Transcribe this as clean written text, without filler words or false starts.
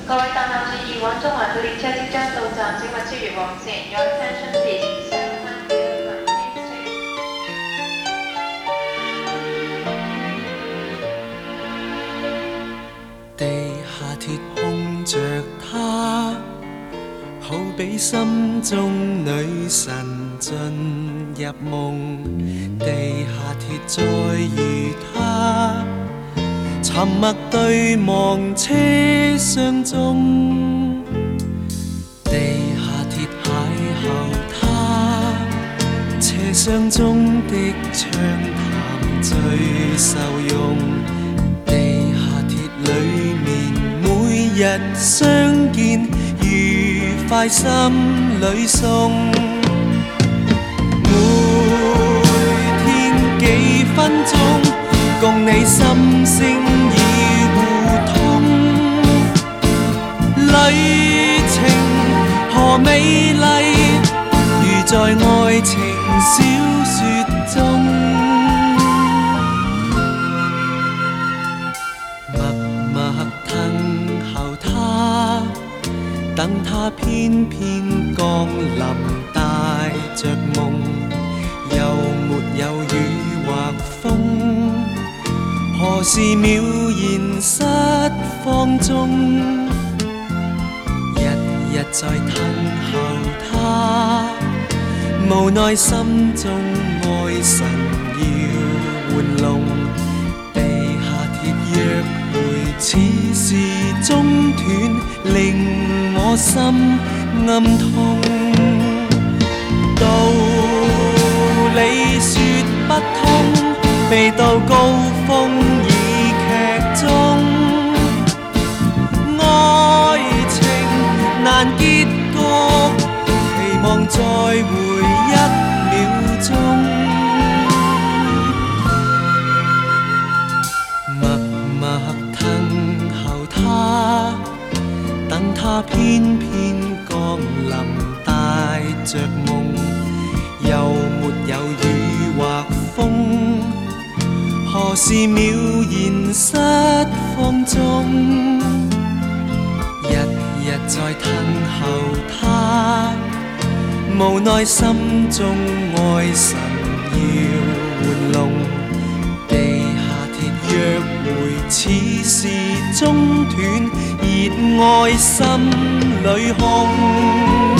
各位搭客注意，往中環嘅列車即將到站，請勿超越黃線。Your attention please. 地下鐵碰着她，好比心中女神進入夢。地下鐵再遇她，沉默對望車廂中。地下鐵邂逅她，車廂中的暢談最受用。地下鐵裏面每日相見，愉快心裏送。每天幾分鐘，共你心聲已互通。旅程何美麗，如在愛情小說中。等他偏偏降臨，帶着夢，又沒有雨或風。何時渺然失放縱？日日在等候他，無奈心中愛神要玩弄。地下鐵約會似是中斷，令我心暗痛。道理說不通，未到高峰已劇終。愛情難結局，期望再會一秒鐘。默默等候他，等他偏偏降臨，帶着夢，又沒有雨或風。何時渺然失放縱？日日在等候他，無奈心中愛神要玩弄。地下鐵約會似是中斷，熱愛心裏空。